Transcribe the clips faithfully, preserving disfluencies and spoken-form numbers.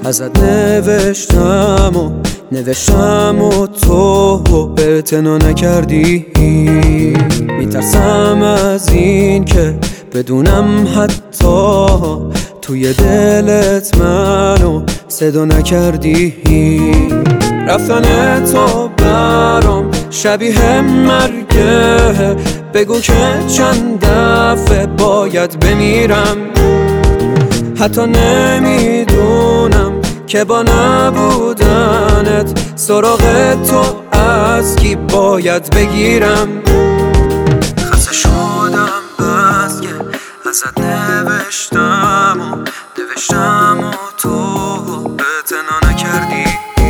ازت نوشتم و نوشتم و تو اعتنا نکردی. میترسم از این که بدونم حتی توی دلت منو صدا نکردی. رفتن تو برام شبیه مرگه، بگو که چند دفعه باید بمیرم. حتی نمیدونم که با نبودنت سراغ تو از کی باید بگیرم. خسته شدم بس که ازت نوشتم و نوشتم و تو اعتنا نکردی.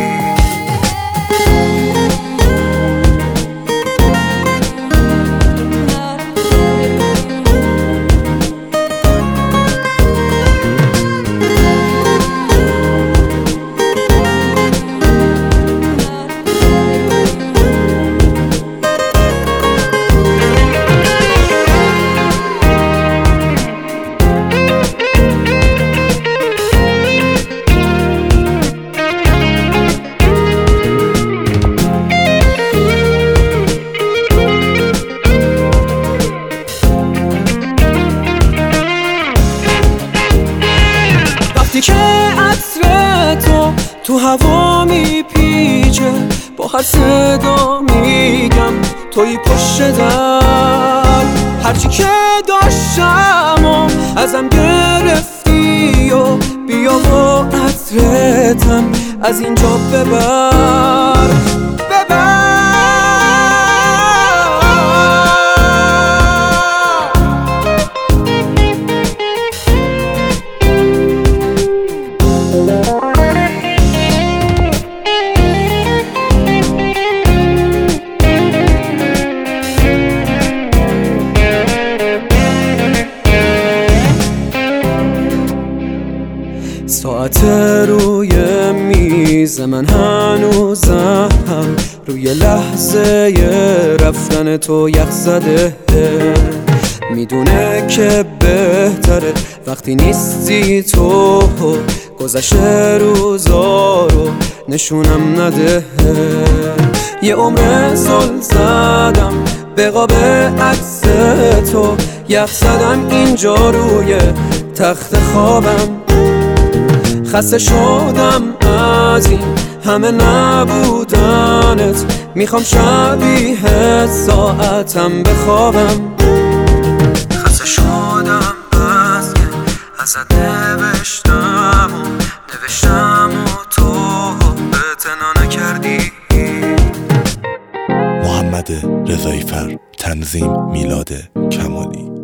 وقتی که عطر تو تو هوا میپیچه، با هر صدا میگم توی پشت در. هرچی که داشتم و ازم گرفتی و بیا با عطرتم از اینجا ببر ببر. ساعت روی میز من هنوزم روی لحظه رفتن تو یخ زده. میدونه که بهتره وقتی نیستی تو، گذشته روزا رو نشونم نده. یه عمر زل زدم به قاب عکس تو، یخ زدم اینجا روی تخت خوابم. خسته شدم از این همه نبودنت، میخوام شبیه ساعتم بخوابم. خسته شدم از که ازت نوشتم و نوشتم و تو اعتنا نکردی. محمد رضایی فر، تنظیم میلاد کمالی.